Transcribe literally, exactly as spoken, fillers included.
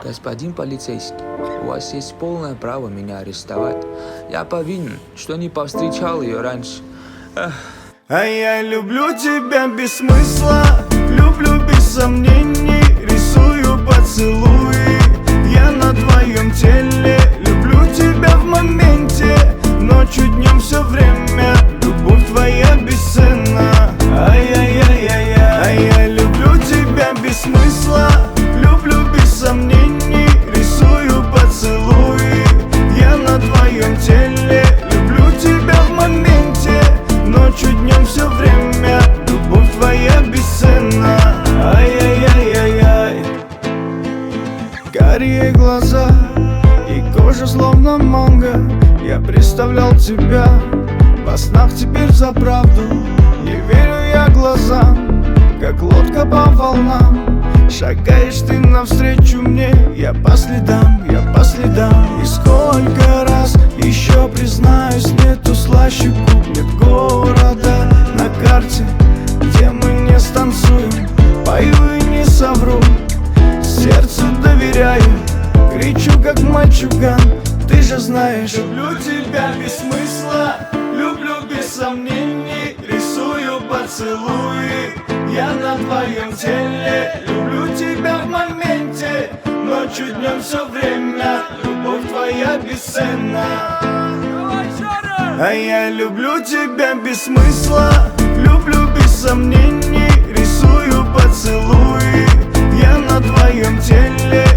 Господин полицейский, у вас есть полное право меня арестовать. Я повинен, что не повстречал ее раньше. Эх. А я люблю тебя без смысла, люблю без сомнений, рисую поцелуи я на твоем теле. Люблю тебя в моменте, ночью, днем, все время. Любовь твоя бесценна. Ай-яй-яй-яй-яй. А я люблю тебя без смысла, люблю без сомнений, рисую поцелуи я на твоем теле. Люблю тебя в моменте, ночью, днем, все время. Любовь твоя бесценна. Ай-яй-яй-яй-яй. Карие глаза и кожа словно манго. Я представлял тебя во снах, теперь за правду не верю я глазам, как лодка по волнам. Шагаешь ты навстречу мне, я по следам, я по следам. И сколько раз еще признаюсь, нету слаще губ, нет города на карте, где мы не станцуем. Пою и не совру, сердцу доверяю, кричу как мальчуган, ты же знаешь. Люблю тебя без смысла, люблю без сомнений, рисую поцелуи я на твоем теле. Люблю тебя в моменте, ночью, днем, все время. Любовь твоя бесценна. А я люблю тебя без смысла, люблю без сомнений, рисую поцелуи я на твоем теле.